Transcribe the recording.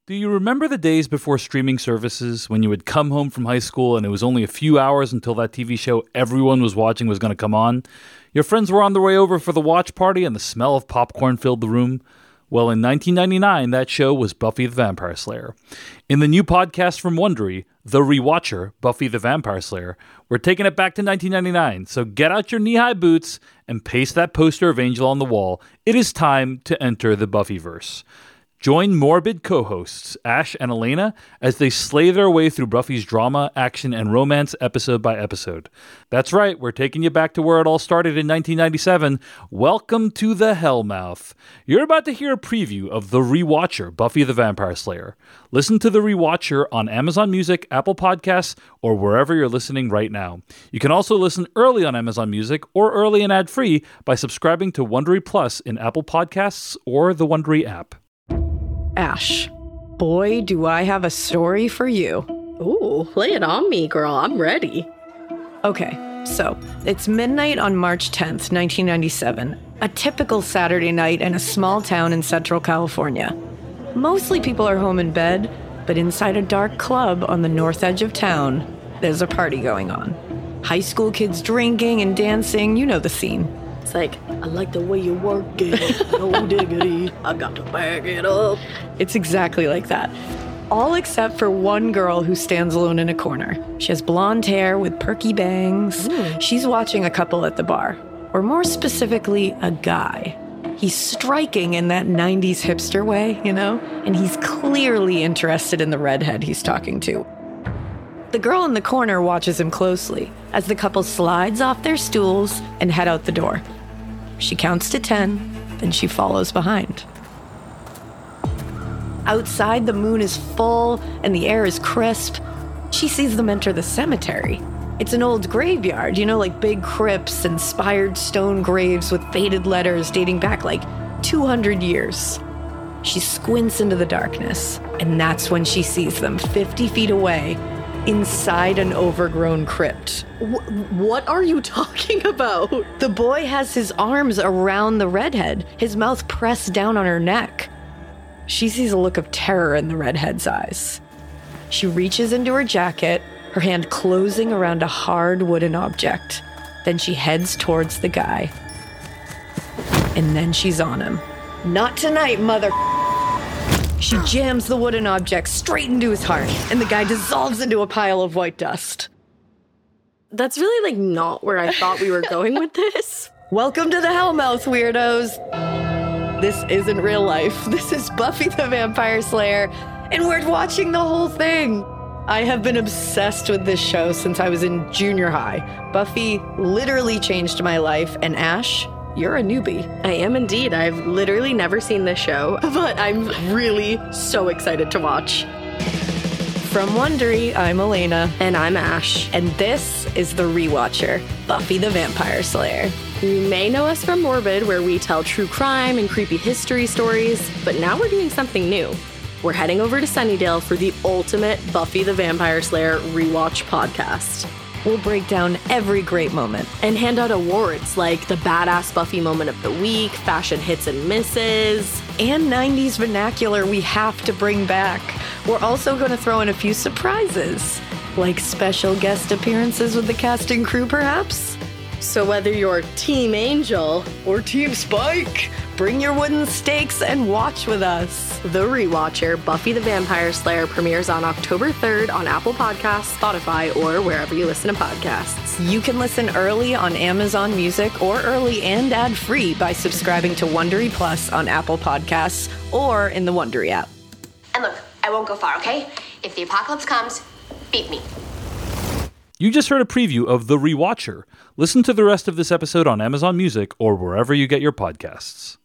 Do you remember the days before streaming services when you would come home from high school and it was only a few hours until that TV show everyone was watching was going to come on? Your friends were on their way over for the watch party and the smell of popcorn filled the room? Well, in 1999, that show was Buffy the Vampire Slayer. In the new podcast from Wondery, The Rewatcher, Buffy the Vampire Slayer, we're taking it back to 1999, so get out your knee-high boots and paste that poster of Angel on the wall. It is time to enter the Buffyverse. Join morbid co-hosts Ash and Elena as they slay their way through Buffy's drama, action, and romance episode by episode. That's right, we're taking you back to where it all started in 1997. Welcome to the Hellmouth. You're about to hear a preview of The Rewatcher, Buffy the Vampire Slayer. Listen to The Rewatcher on Amazon Music, Apple Podcasts, or wherever you're listening right now. You can also listen early on Amazon Music or early and ad-free by subscribing to Wondery Plus in Apple Podcasts or the Wondery app. Ash, boy, do I have a story for you. Ooh, lay it on me, girl. I'm ready. Okay, so it's midnight on March 10th, 1997. A typical Saturday night in a small town in Central California. Mostly people are home in bed, but inside a dark club on the north edge of town, there's a party going on. High school kids drinking and dancing, you know the scene. It's like, I like the way you work it, no diggity, I got to bag it up. It's exactly like that. All except for one girl who stands alone in a corner. She has blonde hair with perky bangs. She's watching a couple at the bar. Or more specifically, a guy. He's striking in that 90s hipster way, you know? And he's clearly interested in the redhead he's talking to. The girl in the corner watches him closely as the couple slides off their stools and head out the door. She counts to 10, then she follows behind. Outside, the moon is full and the air is crisp. She sees them enter the cemetery. It's an old graveyard, you know, like big crypts and spired stone graves with faded letters dating back like 200 years. She squints into the darkness, and that's when she sees them 50 feet away, inside an overgrown crypt. What are you talking about? The boy has his arms around the redhead, his mouth pressed down on her neck. She sees a look of terror in the redhead's eyes. She reaches into her jacket, her hand closing around a hard wooden object. Then she heads towards the guy. And then she's on him. Not tonight, mother. She jams the wooden object straight into his heart, and the guy dissolves into a pile of white dust. That's really, not where I thought we were going with this. Welcome to the Hellmouth, weirdos. This isn't real life. This is Buffy the Vampire Slayer, and we're watching the whole thing. I have been obsessed with this show since I was in junior high. Buffy literally changed my life, and Ash, you're a newbie. I am indeed. I've literally never seen this show, but I'm really so excited to watch. From Wondery, I'm Elena. And I'm Ash. And this is The Rewatcher, Buffy the Vampire Slayer. You may know us from Morbid, where we tell true crime and creepy history stories, but now we're doing something new. We're heading over to Sunnydale for the ultimate Buffy the Vampire Slayer rewatch podcast. We'll break down every great moment and hand out awards like the Badass Buffy Moment of the Week, Fashion Hits and Misses, and 90s vernacular we have to bring back. We're also going to throw in a few surprises, like special guest appearances with the cast and crew, perhaps. So whether you're Team Angel or Team Spike, bring your wooden stakes and watch with us. The Rewatcher, Buffy the Vampire Slayer premieres on October 3rd on Apple Podcasts, Spotify, or wherever you listen to podcasts. You can listen early on Amazon Music or early and ad-free by subscribing to Wondery Plus on Apple Podcasts or in the Wondery app. And look, I won't go far, okay? If the apocalypse comes, beat me. You just heard a preview of The Rewatcher. Listen to the rest of this episode on Amazon Music or wherever you get your podcasts.